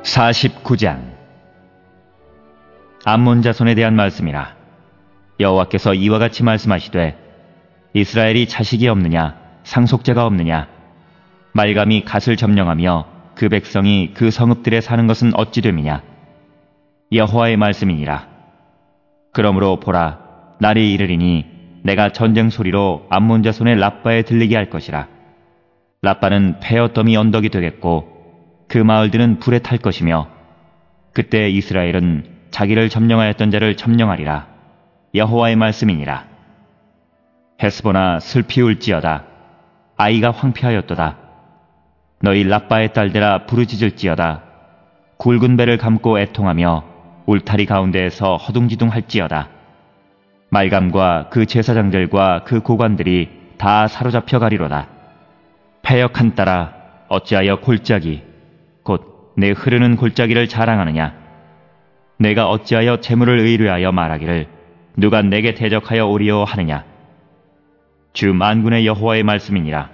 49장 암몬 자손에 대한 말씀이라. 여호와께서 이와 같이 말씀하시되 이스라엘이 자식이 없느냐 상속자가 없느냐 말감이 갓을 점령하며 그 백성이 그 성읍들에 사는 것은 어찌 됨이냐. 여호와의 말씀이니라. 그러므로 보라, 날이 이르리니 내가 전쟁 소리로 암몬 자손의 랍바에 들리게 할 것이라. 랍바는 폐허더미 언덕이 되겠고 그 마을들은 불에 탈 것이며 그때 이스라엘은 자기를 점령하였던 자를 점령하리라. 여호와의 말씀이니라. 헤스보나 슬피 울지어다. 아이가 황폐하였도다. 너희 랍바의 딸들아 부르짖을지어다. 굵은 배를 감고 애통하며 울타리 가운데에서 허둥지둥할지어다. 말감과 그 제사장들과 그 고관들이 다 사로잡혀 가리로다. 패역한 딸아 어찌하여 골짜기 곧 내 흐르는 골짜기를 자랑하느냐. 내가 어찌하여 재물을 의뢰하여 말하기를 누가 내게 대적하여 오리오 하느냐. 주 만군의 여호와의 말씀이니라.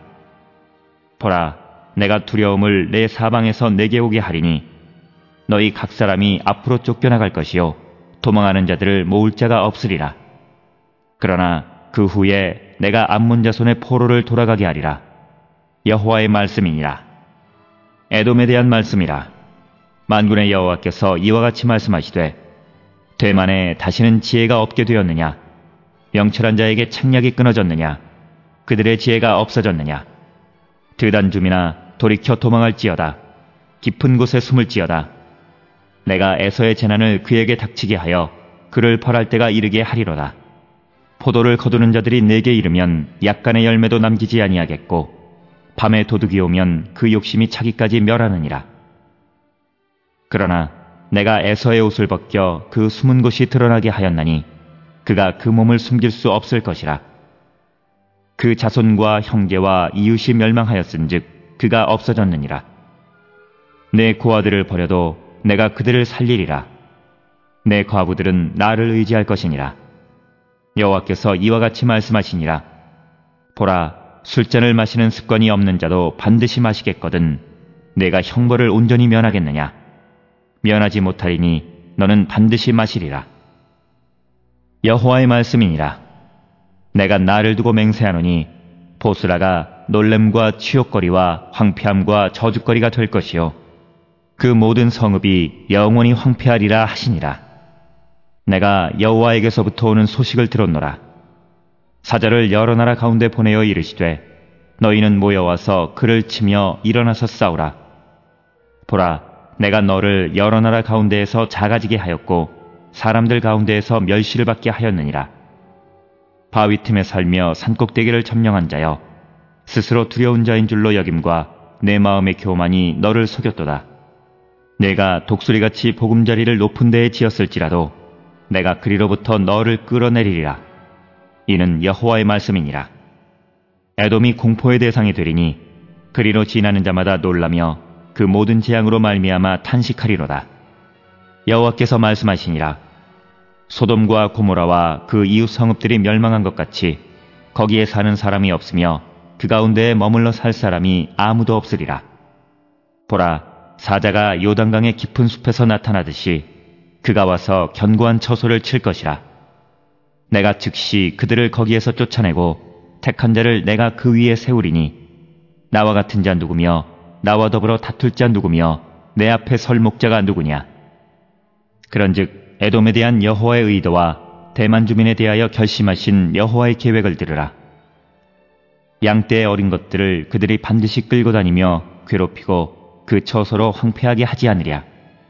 보라, 내가 두려움을 내 사방에서 내게 오게 하리니 너희 각 사람이 앞으로 쫓겨나갈 것이요 도망하는 자들을 모을 자가 없으리라. 그러나 그 후에 내가 암몬 자손의 포로를 돌아가게 하리라. 여호와의 말씀이니라. 에돔에 대한 말씀이라. 만군의 여호와께서 이와 같이 말씀하시되 대만에 다시는 지혜가 없게 되었느냐. 명철한 자에게 책략이 끊어졌느냐. 그들의 지혜가 없어졌느냐. 드단줌이나 돌이켜 도망할지어다. 깊은 곳에 숨을지어다. 내가 에서의 재난을 그에게 닥치게 하여 그를 벌할 때가 이르게 하리로다. 포도를 거두는 자들이 내게 이르면 약간의 열매도 남기지 아니하겠고 밤에 도둑이 오면 그 욕심이 차기까지 멸하느니라. 그러나 내가 에서의 옷을 벗겨 그 숨은 곳이 드러나게 하였나니 그가 그 몸을 숨길 수 없을 것이라. 그 자손과 형제와 이웃이 멸망하였은즉 그가 없어졌느니라. 내 고아들을 버려도 내가 그들을 살리리라. 내 과부들은 나를 의지할 것이니라. 여호와께서 이와 같이 말씀하시니라. 보라, 술잔을 마시는 습관이 없는 자도 반드시 마시겠거든 내가 형벌을 온전히 면하겠느냐. 면하지 못하리니 너는 반드시 마시리라. 여호와의 말씀이니라. 내가 나를 두고 맹세하노니 보스라가 놀램과 치욕거리와 황폐함과 저주거리가 될 것이요 그 모든 성읍이 영원히 황폐하리라 하시니라. 내가 여호와에게서부터 오는 소식을 들었노라. 사자를 여러 나라 가운데 보내어 이르시되 너희는 모여와서 그를 치며 일어나서 싸우라. 보라, 내가 너를 여러 나라 가운데에서 작아지게 하였고 사람들 가운데에서 멸시를 받게 하였느니라. 바위 틈에 살며 산꼭대기를 점령한 자여, 스스로 두려운 자인 줄로 여김과 내 마음의 교만이 너를 속였도다. 내가 독수리같이 보금자리를 높은 데에 지었을지라도 내가 그리로부터 너를 끌어내리리라. 이는 여호와의 말씀이니라. 에돔이 공포의 대상이 되리니 그리로 지나는 자마다 놀라며 그 모든 재앙으로 말미암아 탄식하리로다. 여호와께서 말씀하시니라. 소돔과 고모라와 그 이웃 성읍들이 멸망한 것 같이 거기에 사는 사람이 없으며 그 가운데에 머물러 살 사람이 아무도 없으리라. 보라, 사자가 요단강의 깊은 숲에서 나타나듯이 그가 와서 견고한 처소를 칠 것이라. 내가 즉시 그들을 거기에서 쫓아내고 택한 자를 내가 그 위에 세우리니 나와 같은 자 누구며 나와 더불어 다툴 자 누구며 내 앞에 설 목자가 누구냐. 그런즉 에돔에 대한 여호와의 의도와 대만 주민에 대하여 결심하신 여호와의 계획을 들으라. 양떼의 어린 것들을 그들이 반드시 끌고 다니며 괴롭히고 그 처소로 황폐하게 하지 않으랴.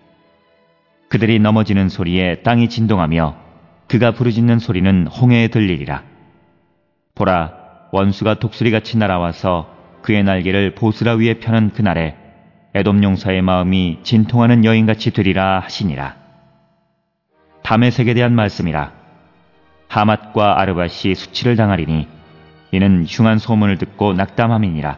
그들이 넘어지는 소리에 땅이 진동하며 그가 부르짖는 소리는 홍해에 들리리라. 보라, 원수가 독수리같이 날아와서 그의 날개를 보스라 위에 펴는 그날에 에돔 용사의 마음이 진통하는 여인같이 되리라 하시니라. 다메섹에 대한 말씀이라. 하맛과 아르밧이 수치를 당하리니 이는 흉한 소문을 듣고 낙담함이니라.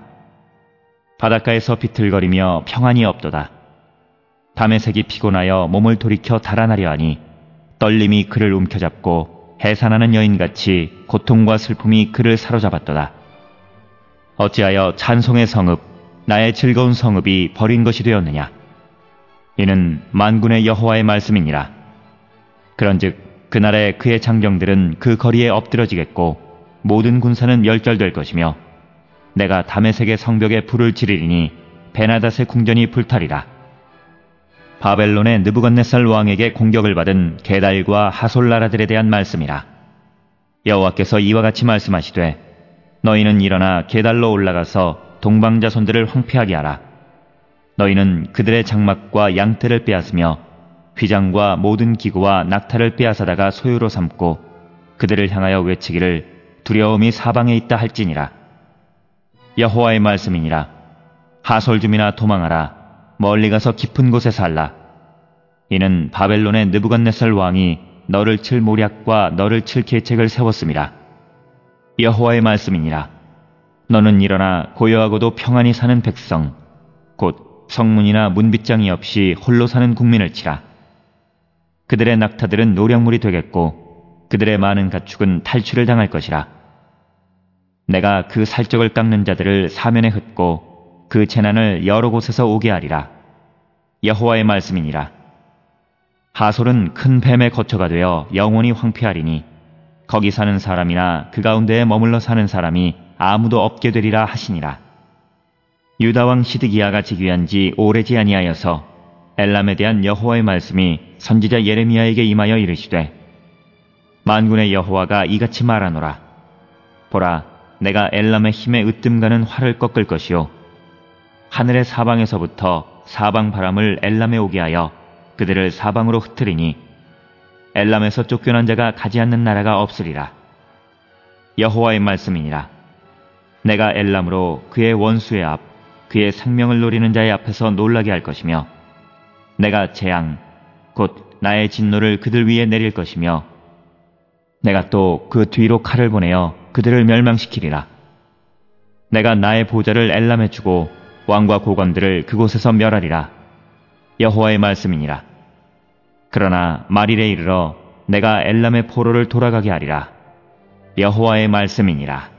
바닷가에서 비틀거리며 평안이 없도다. 다메섹이 피곤하여 몸을 돌이켜 달아나려 하니 떨림이 그를 움켜잡고 해산하는 여인같이 고통과 슬픔이 그를 사로잡았도다. 어찌하여 찬송의 성읍, 나의 즐거운 성읍이 버린 것이 되었느냐. 이는 만군의 여호와의 말씀이니라. 그런즉 그날에 그의 장정들은 그 거리에 엎드러지겠고 모든 군사는 멸절될 것이며 내가 다메섹의 성벽에 불을 지르리니 베나닷의 궁전이 불타리라. 바벨론의 느부갓네살 왕에게 공격을 받은 게달과 하솔 나라들에 대한 말씀이라. 여호와께서 이와 같이 말씀하시되 너희는 일어나 게달로 올라가서 동방자손들을 황폐하게 하라. 너희는 그들의 장막과 양떼를 빼앗으며 휘장과 모든 기구와 낙타를 빼앗아다가 소유로 삼고 그들을 향하여 외치기를 두려움이 사방에 있다 할지니라. 여호와의 말씀이니라. 하솔줌이나 도망하라. 멀리 가서 깊은 곳에 살라. 이는 바벨론의 느부갓네살 왕이 너를 칠 모략과 너를 칠 계책을 세웠음이라. 여호와의 말씀이니라. 너는 일어나 고요하고도 평안히 사는 백성 곧 성문이나 문빗장이 없이 홀로 사는 국민을 치라. 그들의 낙타들은 노략물이 되겠고 그들의 많은 가축은 탈취를 당할 것이라. 내가 그 살적을 깎는 자들을 사면에 흩고 그 재난을 여러 곳에서 오게 하리라. 여호와의 말씀이니라. 하솔은 큰 뱀의 거처가 되어 영원히 황폐하리니 거기 사는 사람이나 그 가운데에 머물러 사는 사람이 아무도 없게 되리라 하시니라. 유다왕 시드기야가 즉위한 지 오래지 아니하여서 엘람에 대한 여호와의 말씀이 선지자 예레미야에게 임하여 이르시되 만군의 여호와가 이같이 말하노라. 보라, 내가 엘람의 힘에 으뜸가는 활을 꺾을 것이요 하늘의 사방에서부터 사방 바람을 엘람에 오게 하여 그들을 사방으로 흩트리니 엘람에서 쫓겨난 자가 가지 않는 나라가 없으리라. 여호와의 말씀이니라. 내가 엘람으로 그의 원수의 앞, 그의 생명을 노리는 자의 앞에서 놀라게 할 것이며 내가 재앙, 곧 나의 진노를 그들 위에 내릴 것이며 내가 또 그 뒤로 칼을 보내어 그들을 멸망시키리라. 내가 나의 보좌를 엘람에 주고 왕과 고관들을 그곳에서 멸하리라. 여호와의 말씀이니라. 그러나 말일에 이르러 내가 엘람의 포로를 돌아가게 하리라. 여호와의 말씀이니라.